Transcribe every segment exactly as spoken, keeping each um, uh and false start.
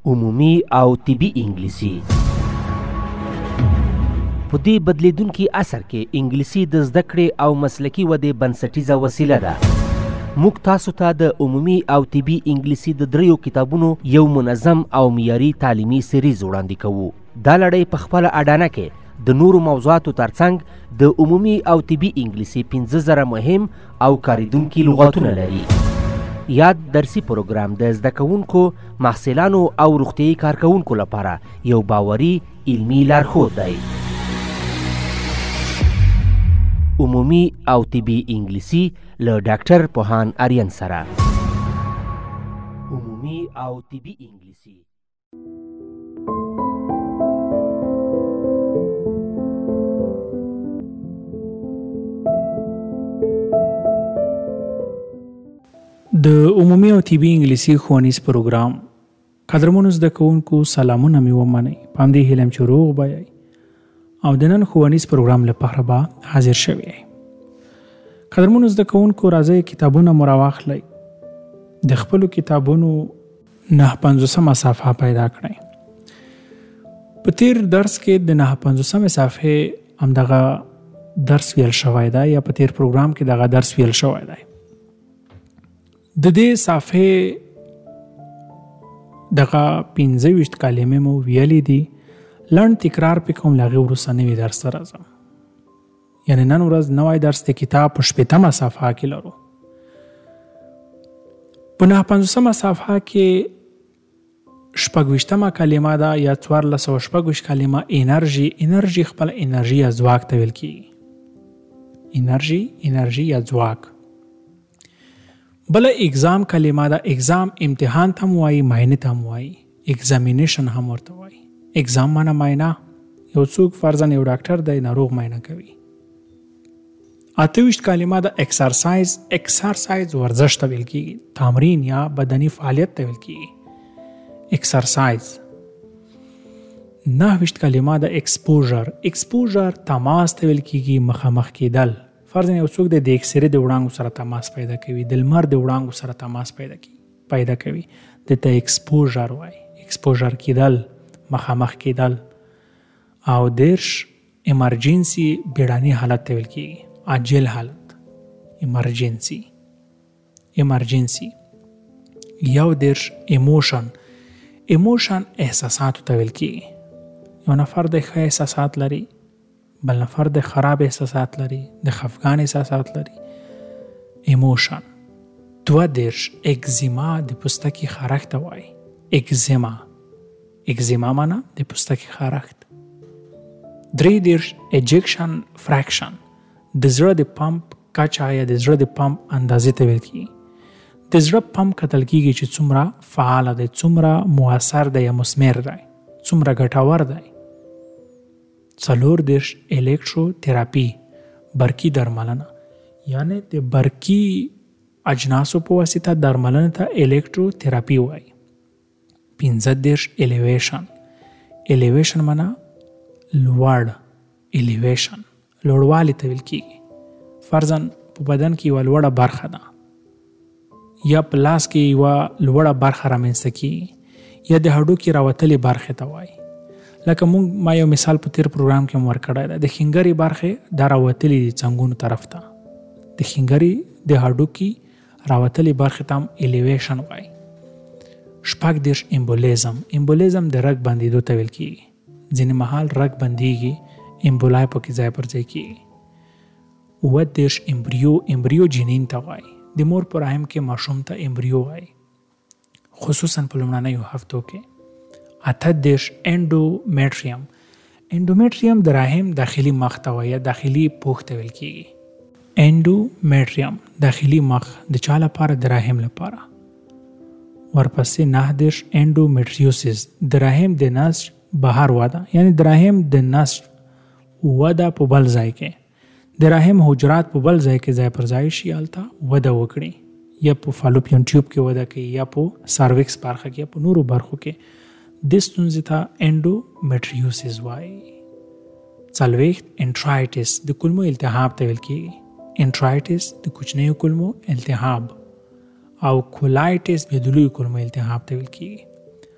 عمومي او طبي انګلیسي. په دې بدلیدونکي عصر کې انګلیسي د زده کړې او مسلکي ودې بنسټیزه وسیله ده. موږ تاسو ته د عمومي او طبي انګلیسي د دریو کتابونو یو منظم او معیاري تعلیمي سریز وړاندې کوو. دا لړۍ په خپله اډانه کې د نورو موضوعاتو ترڅنګ د عمومي او طبي انګلیسي پنځه زره مهم او کاریدونکي لغتونه لري. یاد درسي پروګرام د زده کوونکو، محصلانو او روغتیايي کارکوونکو لپاره یو باوري علمي لارښود دی. عمومي او طبي انګلیسي له ډاکټر پوهان آریان سره. عمومي او طبي انګلیسي. د عمومي او طبي انګلیسي ښوونیز پروګرام قدرمنو زده کوونکو سلامونه مې ومنئ. په همدې هیله یم چې روغ به یئ او د نن ښوونیز پروګرام لپاره به حاضر شوي یئ. قدرمنو زده کوونکو راځئ کتابونه مو راواخلئ. د خپلو کتابونو نهه پنځوسمه صفحه پیدا کړئ. په تیر درس کې د نهه پنځوسمې صفحې همدغه درس ویل شوی دی یا په تیر پروګرام کې دغه درس ویل شوی دی. د دې صفحې دغه پنځه ویشت کلمې مو ویلې دي. لنډ تکرار پې کوم، له هغې وروسته نوي درس ته راځم. یعنې نن ورځ نوی درس د کتاب په شپېتمه صفحه کې لرو. په نهه پنځوسمه صفحه کې شپږ ویشتمه کلمه ده یا څوارلس سوه شپږ ویشت کلمه انرژي. انرژي خپله انرژي یا ځواک ته ویل کېږي. انرژي انرژي یا ځواک. بله اگزام کلمه ده. اگزام امتحان ته هم وایي، معاینې ته هم وایي، اگزامینیشن هم ورته وایي. اگزام معنی معاینه. یو څوک فرضاً یو ډاکټر دی ناروغ معاینه کوي. اته ویشت کلمه ده. اکسرسایز. اکسرسایز ورزش ته ویل کېږي، تمرین یا بدني فعالیت ته ویل کېږي. اکسرسایز. نهه ویشت کلمه ده. اکسپوژر. اکسپوژر تماس ته ویل کېږي، مخامخ کېدل. فرضاً یو څوک د ایکسرې د وړانګو سره تماس پیدا کوي، د لمر د وړانګو سره تماس پیدا کوي پیدا کوي د ته ایکسپوژر وایي. ایکسپوژر کېدل، مخامخ کېدل. او دیرش ایمرجنسي بیړني حالت ته ویل کېږي، عاجل حالت. ایمرجنسي ایمرجنسي. یو دیرش ایموشن. ایموشن احساساتو ته ویل کېږي. یو نفر د ښه احساسات لري، بل نفر د خراب احساسات لري، د خفګان احساسات لري. ایموشن. دوه دیرش اگزیما. د پوستکي خارښت ته وایي. اگزیما. اگزیما معنی د پوستکي خارښت. درې دیرش اجیکشن فریکشن. د زړه د پمپ کچه یا د زړه د پمپ اندازې ته ویل کېږي. د زړه پمپ کتل کېږي چې څومره فعال دی، څومره مؤثر دی یا مثمر دی، څومره ګټور دی. څلور دیرش الکترو تراپي. برقي درملنه. یعنی د برقي اجناسو په واسطه درملنه ته الکترو تراپي وایي. پنځه دیرش الیویشن. الیویشن معنی لوړ. الیویشن لوړوالی ته ویل کېږي. فرضاً په بدن کې یوه لوړه برخه ده یا په لاس کې یوه لوړه برخه رامنځته کېږي یا د هډوکي راوتلې برخې ته وایي. لکه مونږ ما یو مثال په تیر پروګرام کې هم ورکړی دی. د خنګرې برخې دا راوتلې دي څنګونو طرف ته. د خنګرې د هډوکي راوتلې برخې ته هم الیویشن وایي. شپږ دیرش امبولیزم. امبولیزم د رګ بندېدو ته ویل کېږي. ځینې مهال رګ بندېږي، امبولای پکې ځای پر ځای کېږي. اووه دیرش امبریو. امبریو جنین ته وایي. د مور په رحم کې ماشوم ته امبریو وایي، خصوصاً په لومړنیو هفتو کې. اته دیرش انډومیټریم. انډومیټریم د رحم داخلي مخ ته وایي یا داخلي پوښ ته ویل کېږي. انډومیټریم داخلي مخ. د چا لپاره؟ د رحم لپاره. ورپسې نهه دیرش انډومیټریوسس. د رحم د نسج بهر وده، یعنی د رحم د نسج وده په بل ځای کې، د رحم حجرات په بل ځای کې ځای پر ځای شي، هلته وده وکړي، یا په فالوپین ټیوب کې وده کوي یا په سروکس برخه کې یا په نورو برخو کې. د ستونزې ته انډومیټریوسس وایي. څلوېښت انټرایټس. د کولمو التهاب ته ویل کېږي. انټرایټس د کوچنیو کولمو التهاب او کولایټس د لویو کولمو التهاب ته ویل کېږي.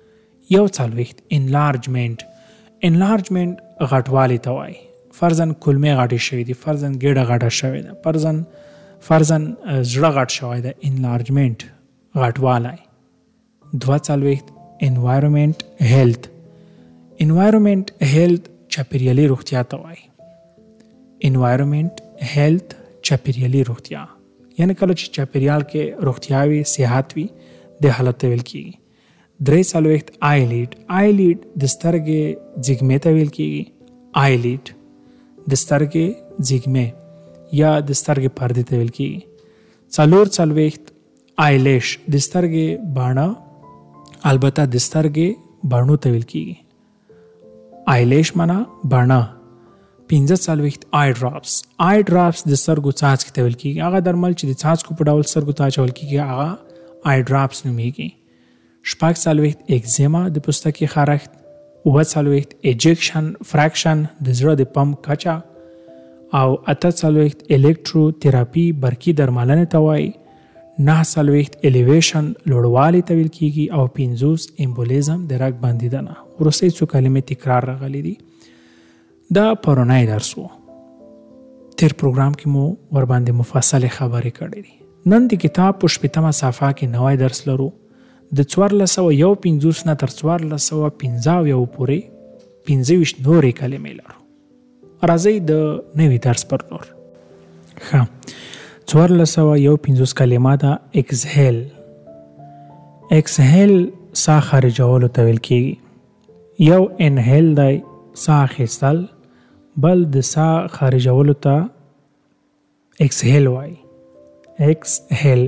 یو څلوېښت انلارجمنټ. انلارجمنټ غټوالی ته وایي. فرضاً کلمې غټې شوې دي، فرضاً ګېډه غټه شوې ده، فرضاً فرضاً زړه غټ شوی ده. انلارجمنټ غټوالی. دوه څلوېښت انوایرمنټ هیلث. انوایرمنټ هیلث چاپیریالي روغتیا ته وایي. انوایرمنټ هیلث چاپیریالي روغتیا، یعنی کله چې چاپیریال کې روغتیا وي، صحت وي، د حالت ته ویل کېږي. درې څلوېښت آیلیډ. آیلیډ د سترګې زیږمې ته ویل کېږي. آیلیډ د سترګې زیږمې یا د سترګې پردې ته ویل کېږي. څلور څلوېښت آیلیش. د سترګې باڼه، البته د سترګې باڼو ته ویل کېږي. آیلیش معنا باڼه. پنځه څلوېښت آی ډراپس. آی ډراپس د سترګو څاڅکي ته ویل کېږي. هغه درمل چې د څاڅکو په ډول سترګو ته اچول کېږي هغه آی ډراپس نومیږي. شپږ څلوېښت اکزیما د پوستکي خارښت. اووه څلوېښت ایجکشن فراکشن د زړه د پمپ کچه. او اته څلوېښت الکترو تراپي برقي درملنې ته وایي. نه څلوېښت الیویشن لوړوالي ته ویل کېږي. او پنځوس امبولیزم د رګ بندېدنه. وروستۍ څو کلمې تکرار راغلي دي. دا پرونی درس و. تیر پروګرام کې مو ورباندې مفصل خبرې کړې دي. نن د کتاب په شپږمه صفحه کې نوی درس لرو. د څوارلس سوه یو پنځوس نه تر څوارلس سوه پنځه اویا پورې پنځه ویشت نورې کلمې لرو. راځئ د نوي درس پر لور. ښه، څوارلس سوه یو پنځوس کلمه ده اکسهیل. اکسهیل ساه خارجولو ته ویل کېږي. یو انهیل دی ساه اخیستل، بل د ساه خارجولو ته اکسهیل وایي. اکسهیل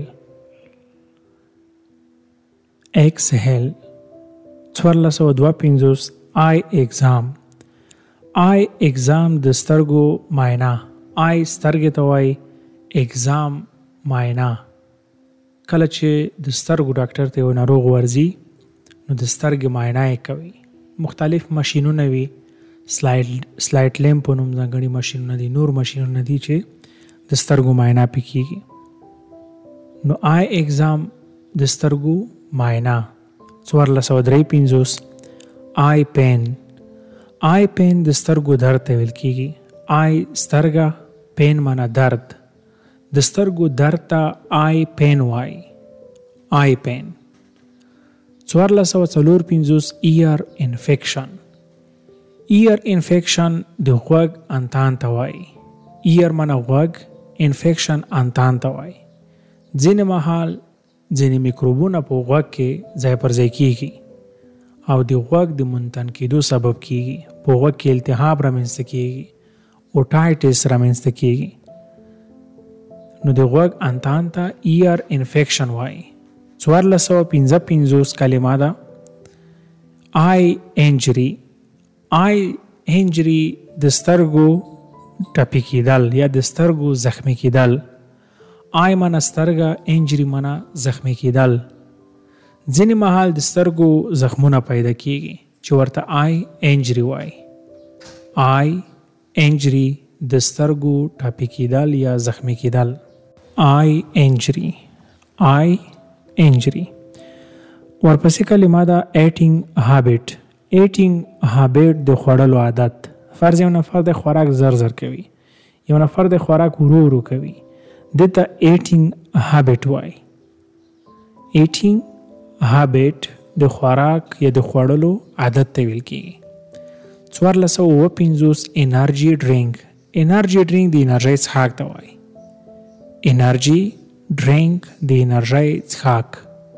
اکسهیل. څوارلس سوه دوه پنځوس آی اگزام. آی اگزام د سترګو معاینه. آی سترګې ته وایي، اگزام معاینه. کله چې د سترګو ډاکټر ته یو ناروغ ورځي نو د سترګې معاینه یې کوي. مختلف ماشینونه وي، سلایډ سلایډ لیمپ په نوم ځانګړي ماشینونه دي، نور ماشینونه دي چې د سترګو معاینه پې کېږي. نو آی اگزام د سترګو معاینه. څوارلس سوه درې پنځوس آی پین. آی پین د سترګو درد ته ویل کېږي. آی سترګه، پین معنا درد. د سترګو درد ته آی پین وایي. آی پین. څوارلس سوه څلور پنځوس ایر انفیکشن. ایر انفیکشن د غوږ انتان ته وایي. ایر معنا غوږ، انفیکشن انتان ته وایي. ځینې مهال ځینې میکروبونه په غوږ کې ځای پر ځای کېږي او د غوږ د منتن کېدو سبب کېږي. په غوږ کې التهاب رامنځته کېږي، اوټایټس رامنځته کېږي. نو د غوږ انتان ته ایر انفیکشن وایي. څوارلس سوه پنځه پنځوس کلمه ده آی انجری. آی انجری د سترګو ټپي کېدل یا د سترګو زخمي کېدل. آی معنا سترګه، انجری معنا زخمي کېدل. ځینې مهال د سترګو زخمونه پیدا کېږي چې ورته آی انجری وایي. آی انجری د سترګو ټپي کېدل یا زخمي کېدل. آی انجری. آی انجری. ورپسې کلمه ده ایټینګ هابټ. ایټینګ هابټ د خوړلو عادت. فرض یو نفر د خوراک زر زر کوي، یو نفر د خوراک ورو ورو کوي، دته ایټینګ هابټ وایي. ایټینګ هابټ د خوراک یا د خوړلو عادت ته ویل کېږي. څوارلس سوه اووه پنځوس انرژي ډرینک. انرژي ډرینک د انرژۍ څښاک ته وایي. انرژي ډرینک د انرژۍ څښاک.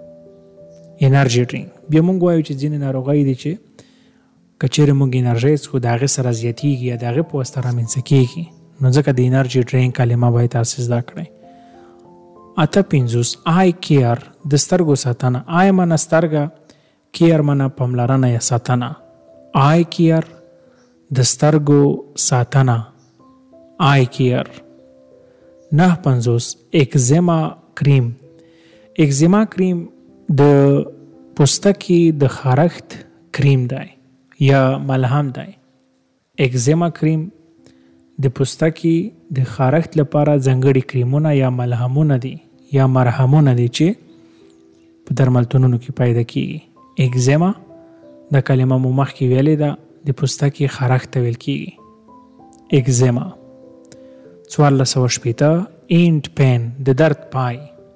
انرژي ډرینک. بیا موږ وایو چې ځینې ناروغۍ دي چې که چېرې موږ انرژۍ څښو د هغې سره زیاتېږي یا د هغې په واسطه رامنځته کېږي، نو ځکه د انرژي ډرینک کلمه باید تاسې زده کړئ. اته پنځوس آی کیر. د سترګو ساتنه. آی معنا سترګه، کیر معنا پاملرنه یا ساتنه. آی کیر د سترګو ساتنه. آی کیر. نه پنځوس اکزیما کریم. اکزیما کریم د پوستکي د خارښت کریم دی یا ملهم دی. اکزیما کریم د پوستکي د خارښت لپاره ځانګړي کریمونه یا ملهمونه دي یا مرهمونه دي چې په درملتونونو کې پیدا کیږي. اکزیما دا کلمه مو مخکې ویلې ده، د پوستکي خارښت ته ویل کیږي اگزیما. څوارلس سوه شپېته اینډ پین د درد پای.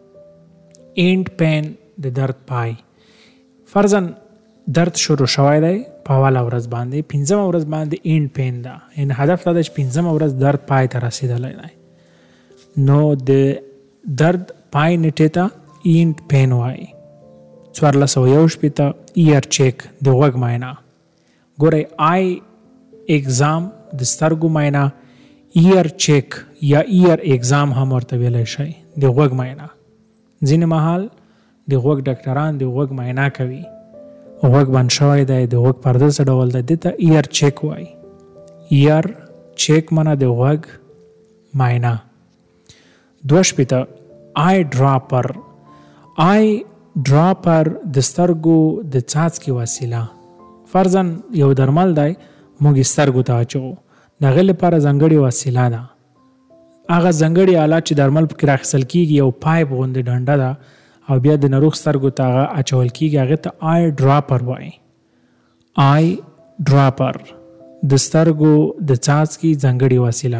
اینډ پین د درد پای. فرضاً درد شروع شوی دی په اوله ورځ باندې، پنځمه ورځ باندې اینډ پین ده، یعنې هدف دا ده چې پنځمه ورځ درد پای ته رسېدلی دی. نو د درد پای نیټې ته اینډ پین وایي. څوارلس سوه یو شپېته ایر چیک د غوږ معاینه. ګورئ آی اگزام د سترګو معاینه، ایر چیک یا ایر اگزام هم ورته ویلی شئ، د غوږ معاینه. ځینې مهال د غوږ ډاکټران د غوږ معاینه کوي، غوږ بند شوی دی، د غوږ پرده څه ډول دی، دې ته ایر چیک وایي. ایر چیک معنی د غوږ معاینه. دوه شپېته آی ډراپر. آی ډراپر د سترګو د څاڅکي وسیله. فرضاً یو درمل دی موږ سترګو ته اچوو، د هغې لپاره ځانګړې وسیله ده. هغه ځانګړي آلات چې درمل پکې راخیستل کېږي یو پایپ غوندې ډنډه ده او بیا د ناروغ سترګو ته هغه اچول کېږي، هغې ته آی ډراپر وایي. آی ډراپر د سترګو د څاڅکي ځانګړې وسیله.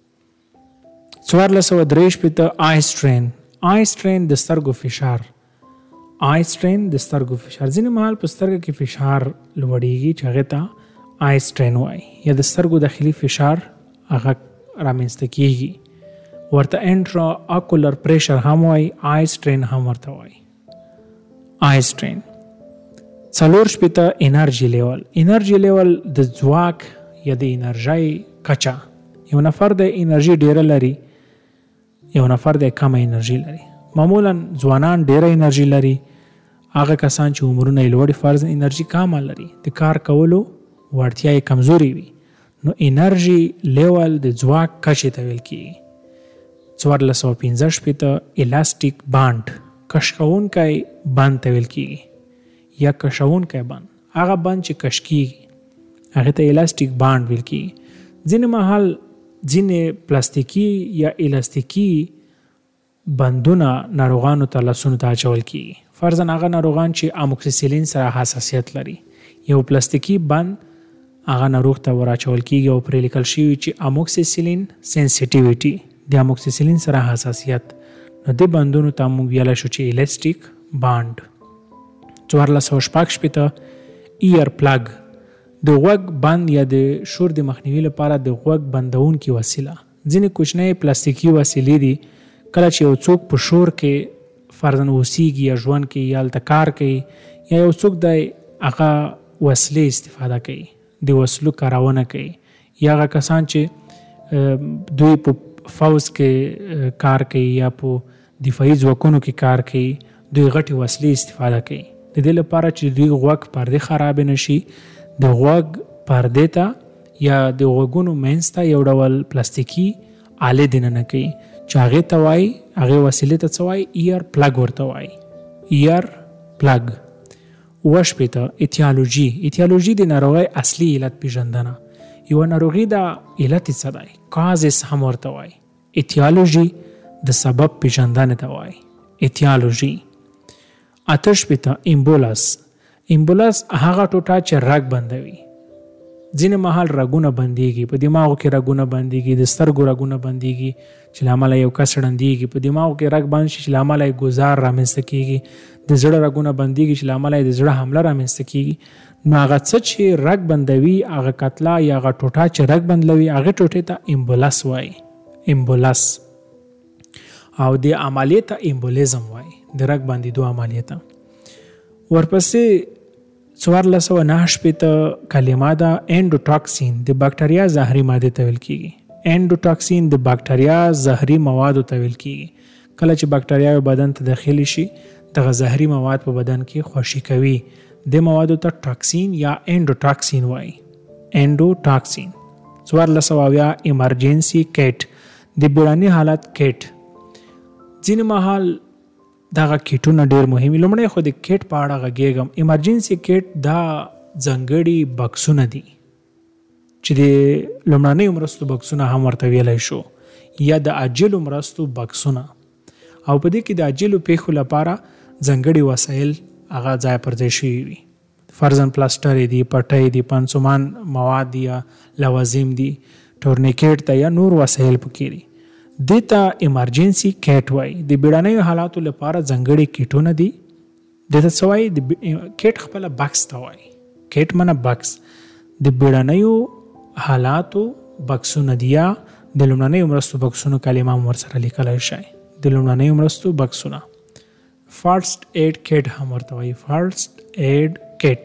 څوارلس سوه درې شپېته آی سټرین. آی سټرین د سترګو فشار. آی سټرین د سترګو فشار. ځینې مهال په سترګه کې فشار لوړېږي چې هغې ته آی سټرین وایي، یا د سترګو داخلي فشار هغه رامنځته کېږي، ورته انټرا اکولر پریشر هم وایي، آی سټرین هم ورته وایي. آی سټرین. څلور شپېته انرژي لیول. انرژي لیول د ځواک یا د انرژۍ کچه. یو نفر د انرژي ډیره لري، یو نفر د کمه انرژي لري. معمولا ځوانان ډیره انرژي لري، هغه کسان چې عمرونه یې لوړ فرض انرژي کمه لري، د کار کولو وړتیا یې کمزوري وي. نو انرژي لیول د ځواک کچې ته ویل کېږي. څوارلس سوه پنځه شپېته الاسټیک بانډ. کش کوونکی بند ته ویل کېږي یا کشوونکی بند. هغه بند چې کش کېږي هغې ته الاسټیک بانډ ویل کېږي. ځینې مهال ځینې پلاستیکي یا الاستیکي بندونه ناروغانو ته لاسونو ته اچول کېږي. فرضاً هغه ناروغان چې اموکسیسیلین سره حساسیت لري، یو پلاستیکي بند هغه ناروغ ته ور اچول کېږي او پرې لیکل شوي چې اموکسیسیلین سینسیټیویټي، د اموکسیسیلین سره حساسیت. نو دې بندونو ته موږ ویلی شو چې الاسټیک بانډ. څوارلس سوه شپږ شپېته ایر پلګ. د غوږ بند یا د شور د مخنیوي لپاره د غوږ بندونکي وسیله. ځینې کوچنۍ پلاستیکي وسیلې دي، کله چې یو څوک په شور کې فرضاً اوسیږي یا ژوند کې یا هلته کار کوي، یا یو څوک دی هغه وسلې استفاده کوي، د وسلو کارونه کوي، یا هغه کسان چې دوی په فوز کې کار کوي یا په دفاعي ځواکونو کې کار کوي، دوی غټې وسلې استفاده کوي د دې لپاره چې دوی غوږ پردې خراب نشي. د غوږ پردې ته یا د غوږونو منځ ته یو ډول پلاستیکي آلې دننه کوي چې هغې ته وایي، هغې وسیلې ته څه وایي؟ ایر پلګ ورته وایي. ایر پلګ. اوه شپېته ایتیالوژي. ایتیالوژي د ناروغۍ اصلي علت پیژندنه. یو ناروغي د علت څه دی؟ کازس هم ورته وایي. ایتیالوژي د سبب پیژندنې ته وایي. ایتیالوژي. اته شپېته ایمبولس. ایمبولس هغه ټوټه چې رګ بندوي. ځینې مهال رګونه بندېږي، په دماغو کې رګونه بندېږي، د سترګو رګونه بندېږي چې له امله یو کس ړندېږي، په دماغو کې رګ بند شي چې له امله یې ګوزار رامنځته کېږي، د زړه رګونه بندېږي چې له امله یې د زړه حمله رامنځته کېږي. نو هغه څه چې رګ بندوي، هغه کتله یا هغه ټوټه چې رګ بندوي، هغې ټوټې ته ایمبولس وایي. ایمبولس. او د عملیې ته ایمبولیزم وایي، د رګ بندېدو عملیې ته. ورپسې څوارلس سوه نهه شپېته کلمه ده انډوټاکسین. د باکټریا زهري مادې ته ویل کېږي. انډوټاکسین د باکټریا زهري موادو ته ویل کېږي. کله چې باکټریاوې بدن ته داخلي شي، دغه زهري مواد په بدن کې خوشې کوي. د موادو ته ټاکسین یا انډوټاکسین وایي. انډوټاکسین. څوارلس سوه اویا ایمرجنسي کیټ. د بیړني حالت کیټ. ځینې مهال دغه کیټونه ډېر مهمي. لومړی خو د کیټ په اړه غږېږم. ایمرجنسي کیټ دا ځانګړي بکسونه دي چې د لومړنیو مرستو بکسونه هم ورته ویلی شو، یا د عاجلو مرستو بکسونه. او په دې کې د عاجلو پیښو لپاره ځانګړي وسایل هغه ځای پر ځای شوي وي. فرضاً پلاستر دی، پټۍ دی، پنسومان مواد دی یا لوازم دی، ټورنیکټ ته یا نور وسایل پکې دي. دې ته ایمرجنسي کیټ وایي. د بیړنیو حالاتو لپاره ځانګړي کیټونه دي. دې ته څه وایي؟ د کیټ خپله بکس ته وایي. کیټ معنی بکس. د بیړنیو حالاتو بکسونه دي یا د لومړنیو مرستو بکسونو کلمه هم ورسره لیکلی شئ. د لومړنیو مرستو بکسونه. فرسټ ایډ کیټ هم ورته وایي. فرسټ ایډ کیټ.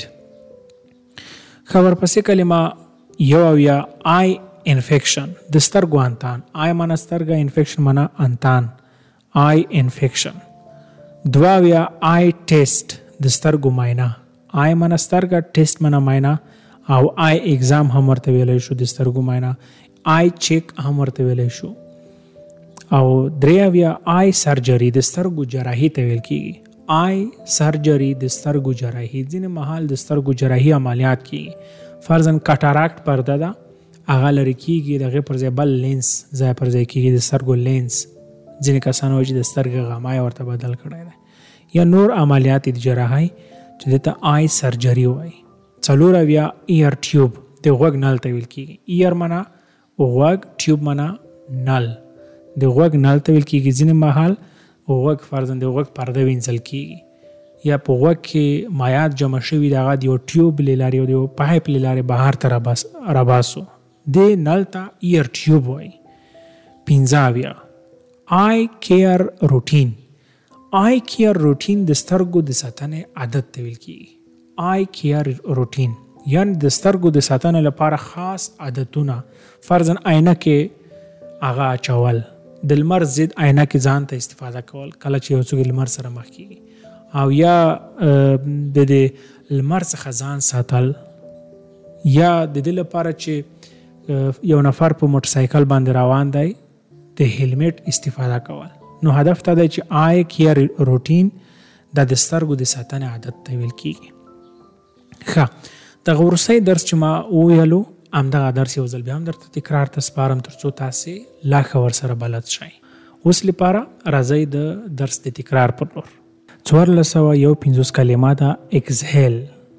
ښه ورپسې کلمه یو اویا آی انفیکشن، د سترګو انتان. آی معنی سترګه، انفیکشن معنی انتان. آی انفیکشن. دوه اویا آی ټیسټ، د سترګو معاینه. آی معنی سترګه، ټیسټ معنی معاینه او آی اگزام هم ورته ویلی شو، د سترګو معاینه. آی چیک هم ورته ویلی شو. او درې اویا آی سرجري، د سترګو جراحي ته ویل کېږي. آی سرجري، د سترګو جراحي. ځینې مهال د سترګو جراحي عملیات کېږي. فرضاً کټاراکټ پرده ده، هغه لرې کېږي، د هغې پر ځای بل لینس ځای پر ځای کېږي، د سترګو لینس. ځینې کسان وایي چې د سترګې غما یې ورته بدل کړی دی. یا نور عملیات د جراحۍ چې دې ته آی سرجري وایي. څلور اویا ایر ټیوب، د غوږ نل ته ویل کېږي. ایر معنی غوږ، ټیوب معنی نل. د غوږ نل ته ویل کېږي. ځینې مهال غوږ فرضاً د غوږ پرده وینځل کېږي یا په غوږ کې مایعات جمع شوي د هغه د یو ټیوب له لارې او د یو پایپ له لارې بهر ته راباسو. دې نل ته ایر ټیوب وایي. پنځه اویا آی کیر روټین. آی کیر روټین د سترګو د ساتنې عادت ته ویل کېږي. آی کیر روټین یعنی د سترګو د ساتنې لپاره خاص عادتونه. فرضاً عینه کې هغه اچول، د لمر ضد عینه کې ځان ته استفاده کول کله چې یو څوک لمر سره مخ کېږي، او یا د دې لمر څخه ځان ساتل، یا د دې لپاره چې یو نفر په موټرسایکل باندې روان دی د هیلمټ استفاده کول. نو هدف ته دی چې آی کیر روټین دا د سترګو د ساتنې عادت ته ویل کېږي. ښه، دغه وروستی درس چې ما وویلو همدغه درس یو ځل بیا هم درته تکرار ته سپارم تر څو تاسې لا ښه ورسره بلد شئ. اوس لپاره راځئ د درس د تکرار پر لور. څوارلس سوه یو پنځوس کلمه ده اکسهیل.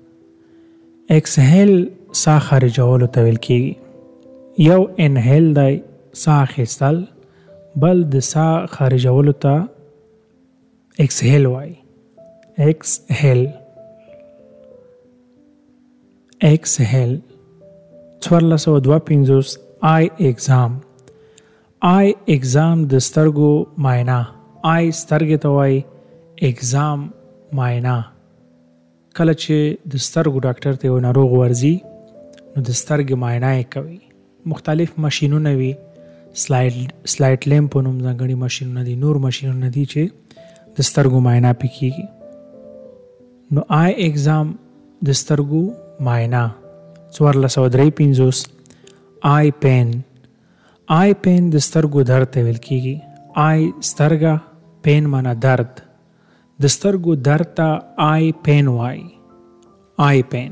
اکسهیل ساه خارجولو ته ویل کېږي. یو انهیل دی ساه اخیستل، بل د ساه خارجولو ته اکسهیل وایي. اکسهیل اکسهیل. څوارلس سوه دوه پنځوس آی اگزام. آی اگزام د سترګو معاینه. آی سترګې ته وایي، اگزام معاینه. کله چې د سترګو ډاکټر ته یو ناروغ ورځي نو د سترګې معاینه یې کوي. مختلف ماشینونه وي، سلایډ سلایډ لیمپ په نوم ځانګړي ماشینونه دي، نور ماشینونه دي چې د سترګو معاینه پې کېږي. نو آی اگزام د سترګو معاینه. څوارلس سوه درې پنځوس آی پین. آی پین د سترګو درد ته ویل کېږي. آی سترګه، پین معنی درد. د سترګو درد ته آی پین وایي. آی پین.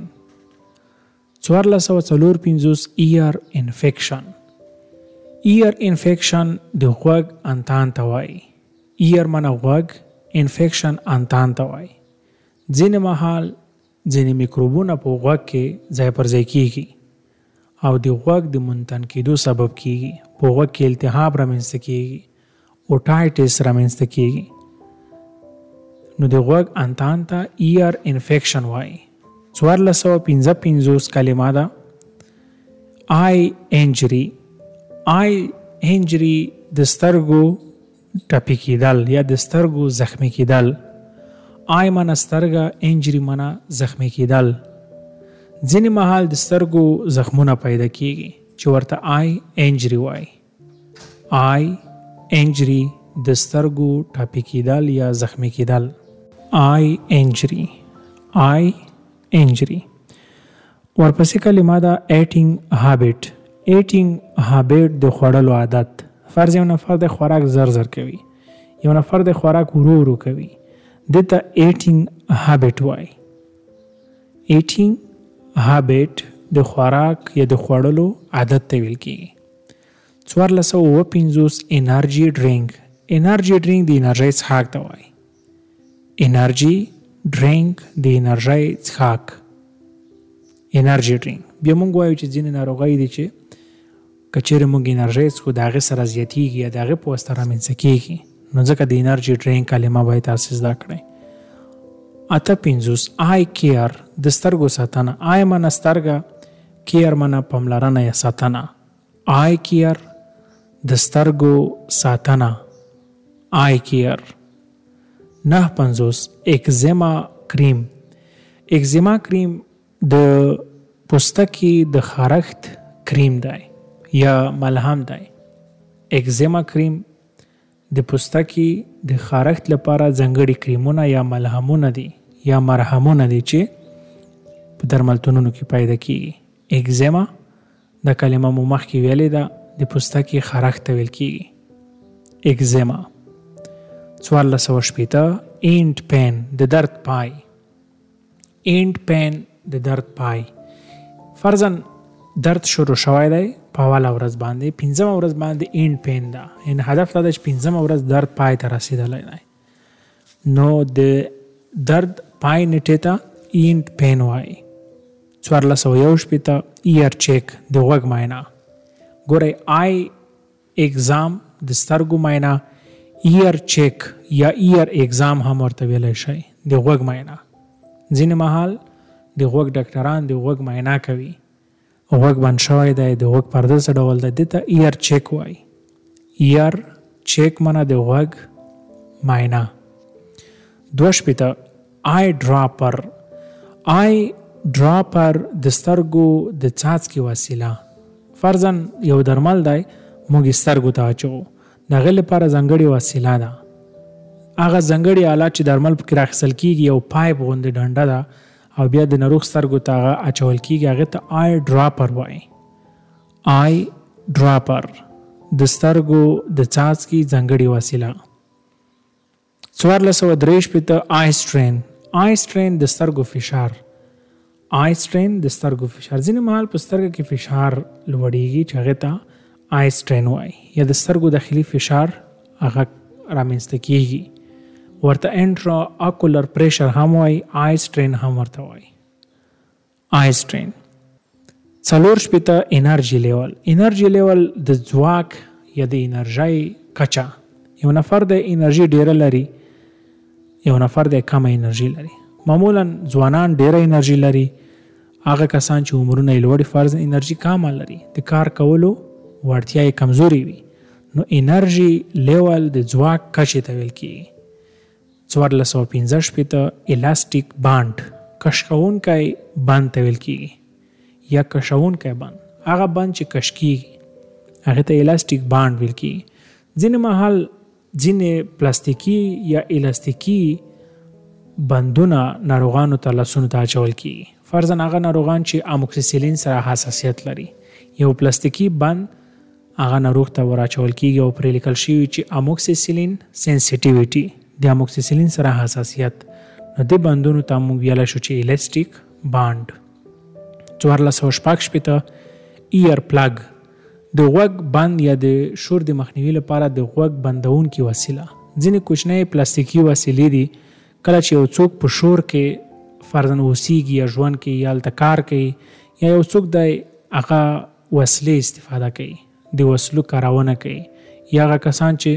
څوارلس سوه څلور پنځوس ایر انفیکشن. ایر انفیکشن د غوږ انتان ته وایي. ایر معنی غوږ، انفیکشن انتان ته وایي. ځینې مهال ځینې میکروبونه په غوږ کې ځای پر ځای کېږي او د غوږ د منتن کېدو سبب کېږي. په غوږ کې التهاب رامنځته کېږي، اوټایټس رامنځته کېږي. نو د غوږ انتان ته ایر انفیکشن وایي. څوارلس سوه پنځه پنځوس کلمه ده آی انجری. آی انجری د سترګو ټپي کېدل یا د سترګو زخمي کېدل. آی معنی سترګه، انجری معنی زخمي کېدل. ځینې مهال د سترګو زخمونه پیدا کېږي چې ورته آی انجری وایي. آی انجری د سترګو ټپي کېدل یا زخمي کېدل. آی انجری. آی انجری. ورپسې کلمه ده ایټینګ هابټ. ایټینګ هابټ د خوړلو عادت. فرض یو نفر د خوراک زر زر کوي، یو نفر د خوراک ورو ورو کوي، دې ته ایټینګ هابټ وایي. ایټینګ هابټ د خوراک یا د خوړلو عادت ته ویل کېږي. څوارلس سوه اووه پنځوس انرژي ډرینک. انرژي ډرینک د انرژۍ څښاک ته وایي. انرژي ډرینک د انرژۍ څښاک. انرژي ډرینک. بیا موږ وایو چې ځینې ناروغۍ دي چې که چېرې موږ انرژي څښو د هغې سره زیاتېږي یا د هغې په واسطه رامنځته کېږي، نو ځکه د انرژي ډرینک کلمه باید تاسې زده کړئ. اته پنځوس آی کیر د سترګو ساتنه. آی معنی سترګه، کیر معنی پاملرنه یا ساتنه. آی کیر د سترګو ساتنه، آی کیر. نه پنځوس اکزیما کریم. اکزیما کریم د پوستکي د خارښت کریم دی یا ملهم دی. اکزیما کریم د پوستکي د خارښت لپاره ځانګړي کریمونه یا ملهمونه دي یا مرهمونه دي چې په درملتونونو کې پیدا کیږي. اکزیما د کلمه مو مخکې ویلې ده، د پوستکي خارښت ته ویل کیږي اکزیما. څوارلس سوه شپېته اینټ پین د درد پای. اینټ پین د درد پای. فرضاً درد شروع شوی دی په اوله ورځ باندې، پنځمه ورځ باندې اینډ پین ده، یعنې هدف دا ده چې پنځمه ورځ درد پای ته رسېدلی دی، نو د درد پای نیټې ته اینډ پین وایي. څوارلس سوه یو شپېته ایر چیک د غوږ معاینه. ګورئ آی اگزام د سترګو معاینه، ایر چیک یا ایر اگزام هم ورته ویلی شئ، د غوږ معاینه. ځینې مهال د غوږ ډاکټران د غوږ معاینه کوي، غوږ بند شوی دی، د غوږ پرده څه ډول ده، دې ته ایر چیک وایي. ایر چیک معنی د غوږ معاینه. دوه شپېته آی ډراپر. آی ډراپر د سترګو د څاڅکي وسیله. فرضاً یو درمل دی موږ سترګو ته اچوو، د هغې لپاره ځانګړې وسیله ده. هغه ځانګړې آله چې درمل پکې راخیستل کېږي یو پایپ غوندې ډنډه ده او بیا د ناروغ سترګو ته هغه اچول کېږي، هغې ته آی ډراپر وایي. آی ډراپر د سترګو د څاڅکي ځانګړې وسیله. څوارلس سوه درې شپېته آی سټرین. آی سټرین د سترګو فشار. آی سټرین د سترګو فشار. ځینې مهال په سترګه کې فشار لوړېږي چې هغې ته آی سټرین وایي، یا د سترګو داخلي فشار هغه رامنځته کېږي، ورته انټرا اکولر پریشر هم وایي، آی سټرین هم ورته وایي. آی سټرین. څلور شپېته انرژي لیول. انرژي لیول د ځواک یا د انرژۍ کچه. یو نفر د انرژي ډیره لري، یو نفر د کمه انرژي لري. معمولا ځوانان ډیره انرژي لري، هغه کسان چې عمرونه یې لوړ فرض انرژي کمه لري، د کار کولو وړتیا یې کمزوري وي، نو انرژي لیول د ځواک کچې ته ویل کېږي. څوارلس سوه پنځه شپېته الاسټیک بانډ. کشکونکی بند ته ویل کېږي یا کشونکی بند. هغه بند چې کش کېږي هغې ته الاسټیک بانډ ویل کېږي. ځینې مهال ځینې پلاستیکي یا الاستیکي بندونه ناروغانو ته لاسونو ته اچول کېږي. فرضاً هغه ناروغان چې اموکسیسیلین سره حساسیت لري، یو پلاستیکي بند هغه ناروغ ته ور اچول کېږي او پرې لیکل شوي چې اموکسیسیلین سینسیټیویټي، د اموکسیسیلین سره حساسیت، نو دې بندونو ته موږ ویلی شو چې الاسټیک بانډ. څوارلس سوه شپږ شپېته ایر پلګ. د غوږ بند یا د شور د مخنیوي لپاره د غوږ بندونکي وسیله. ځینې کوچنۍ پلاستیکي وسیلې دي، کله چې یو څوک په شور کې فرضاً اوسیږي یا ژوند کې یا هلته کار کوي، یا یو څوک دی هغه وسلې استفاده کوي، د وسلو کارونه کوي، یا هغه کسان چې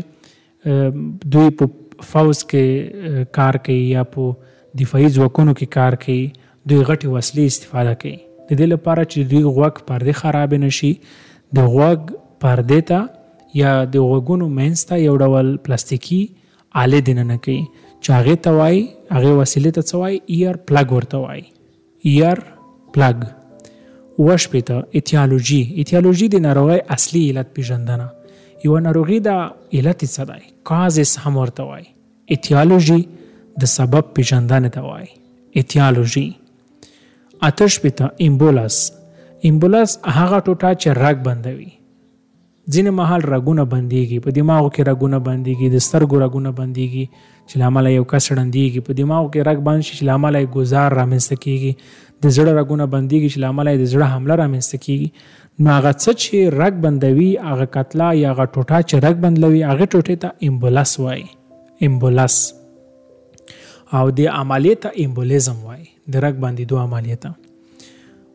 دوی په فوز کې کار کوي یا په دفاعي ځواکونو کې کار کوي، دوی غټې وسلې استفاده کوي د دې لپاره چې دوی غوږ پردې خراب نشي. د غوږ پردې ته یا د غوږونو منځ ته یو ډول پلاستیکي آلې دننه کوي چې هغې ته وایي، هغې وسیلې ته څه وایي؟ ایر پلګ ورته وایي، ایر پلګ. اوه شپېته ایتیالوژي. ایتیالوژي د ناروغۍ اصلي علت پیژندنه. یو ناروغي د علت څه دی؟ کازس هم ورته وایي. ایتیالوژي د سبب پیژندنې ته وایي، ایتیالوژي. اته شپېته امبولس. امبولس هغه ټوټه چې رګ بندوي. ځینې مهال رګونه بندېږي، په دماغو کې رګونه بندېږي، د سترګو رګونه بندېږي چې له امله یو کس ړندېږي، په دماغو کې رګ بند شي چې له امله یې ګوزار رامنځته کېږي، د زړه رګونه بندېږي چې له امله یې د زړه حمله رامنځته کېږي. نو هغه څه چې رګ بندوي، هغه کتله یا هغه ټوټه چې رګ بندوي، هغې ټوټې ته امبولس وایي، امبولس. او د عملیې ته امبولیزم وایي، د رګ بندېدو عملیې ته.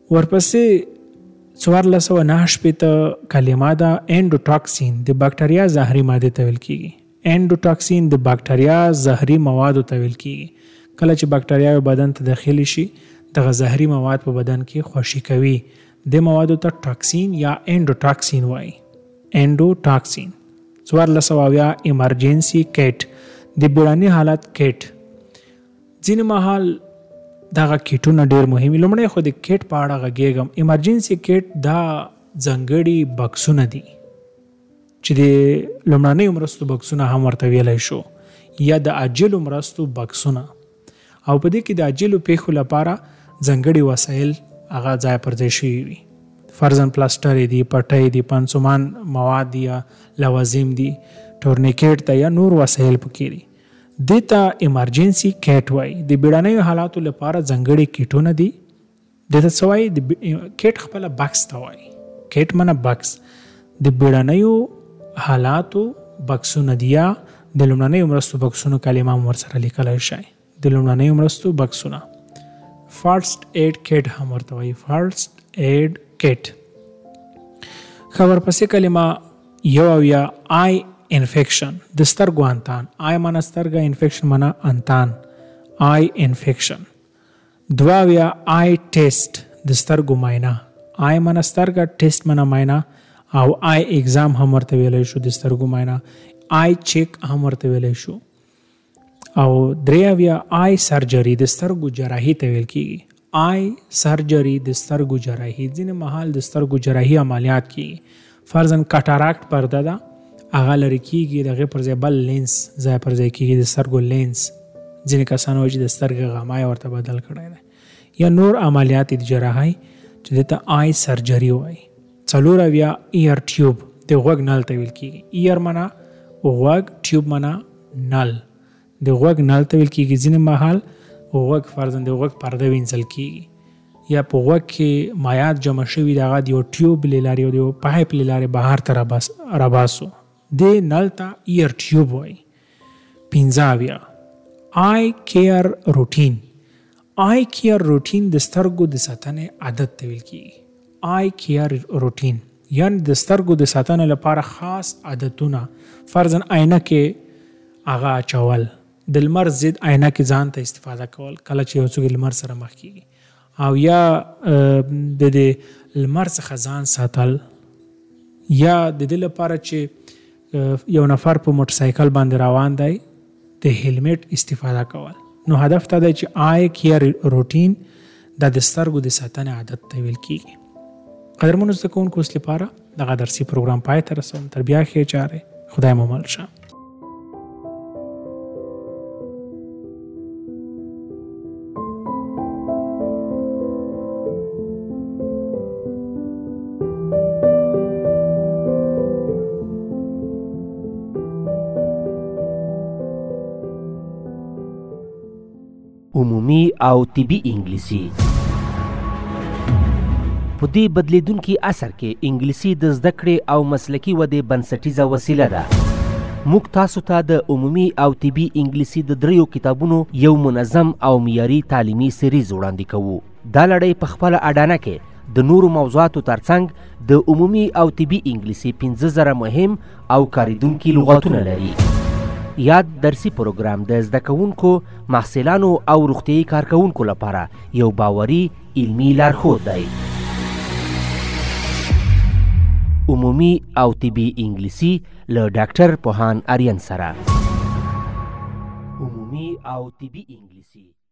ورپسې څوارلس سوه نهه شپېته کلمه ده انډوټاکسین د باکټریا زهري ماده ته ویل کیږي. انډوټاکسین د باکټریا زهري موادو ته ویل کیږي. کله چې باکټریا بدن ته داخلي شي دغه زهري مواد په بدن کې خوشي کوي. د موادو ته ټاکسین یا انډوټاکسین وایي. انډوټاکسین. څوارلس سوه اویا ایمرجنسي کیټ د بیړني حالت کیټ. ځینې مهال دغه کیټونه ډېر مهمي. لومړی خو د کیټ په اړه غږېږم. ایمرجنسي کیټ دا ځانګړي بکسونه دي چې د لومړنیو مرستو بکسونه هم ورته ویلی شو یا د عاجلو مرستو بکسونه. او په دې کې د عاجلو پیښو لپاره ځانګړي وسایل هغه ځای پر ځای شوي وي. فرضاً پلاستر دي، پټۍ دي، پنسومان مواد دي یا لوازم دي، ټورنیکېټ ده یا نور وسایل پکې دي. دې ته ایمرجنسي کیټ وایي. د بیړنیو حالاتو لپاره ځانګړي کیټونه دي. دې ته څه وایي؟ د کیټ خپله بکس ته وایي. کیټ منه بکس. د بیړنیو حالاتو بکسونه دي یا د لومړنیو مرستو بکسونو کلمه هم ورسره لیکلی شئ. د لومړنیو مرستو بکسونه. فرسټ ایډ کیټ هم ورته وایي. فرسټ ایډ کیټ. ښه ورپسې کلمه یو اویا آی انفیکشن د سترګو انتان. آی معنی سترګه، انفیکشن معنی انتان. آی انفیکشن. دوه اویا آی ټیسټ د سترګو معاینه. آی معنی سترګه، ټیسټ معنی معاینه او آی ایگزام هم ورته ویلی شو د سترګو معاینه. آی چیک هم ورته ویلی شو. او درې اویا آی سرجري د سترګو جراحي ته ویل کیږي. آی سرجري د سترګو جراحي. ځینې مهال د سترګو جراحي عملیات کیږي. فرضاً کاتاراکټ پرده ده هغه لرې کیږي، د هغې پر ځای بل لینس ځای پر ځای کیږي، د سترګو لینس. ځینې کسان وایي چې د سترګې غما یې ورته بدل کړی دی. یا نور عملیات د جراحۍ چې دې ته آی سرجري وایي. څلور اویا ایر ټیوب د غوږ نل ته ویل کیږي. ایر معنی غوږ، ټیوب معنی نل. د غوږ نل ته ویل کیږي. ځینې مهال غوږ فرضاً د غوږ پرده وینځل کیږي یا په غوږ کې مایعات جمع شوي د هغه د یو ټیوب له لارې او د یو پایپ له لارې بهر ته راباسو. د نل ته ایر ټیوب وایي. پنځه اویا آی کیر روټین. آی کیر روټین د سترګو د ساتنې عادت ته ویل کیږي. آی کیر روټین یعنی د سترګو د ساتنې لپاره خاص عادتونه. فرضاً عینه کې هغه اچول، د لمر ضد عینه کې ځان ته استفاده کول کله چې یو څوک لمر سره مخ کیږي، او یا د دې لمر څخه ځان ساتل، یا د دې لپاره چې یو نفر په موټر سایکل باندې روان دی د هیلمټ استفاده کول. نو هدف ته دی چې آی کیر روټین دا د سترګو د ساتنې عادت ته ویل کیږي. قدرمنو زده کوونکو اوس لپاره دغه درسي پروګرام پای ته رسوم. تر بیا ښې چارې. خدای مو مل شه. عمومي او طبي انګلیسي. په دې بدلیدونکي عصر کې انګلیسي د زده کړې او مسلکي ودې بنسټیزه وسیله ده. موږ تاسو ته د عمومي او طبي انګلیسي د دریو کتابونو یو منظم او معیاري تعلیمي سریز وړاندې کوو. دا لړۍ په خپله اډانه کې د نورو موضوعاتو ترڅنګ د عمومي او طبي انګلیسي پنځه زره مهم او کاریدونکي لغاتونه لري. یاد درسي پروګرام د زده کوونکو، محصلانو او روغتیايي کارکوونکو لپاره یو باوري علمي لارښود دی. عمومي او طبي انګلیسي له ډاکټر پوهان آریان سره. عمومي او طبي انګلیسي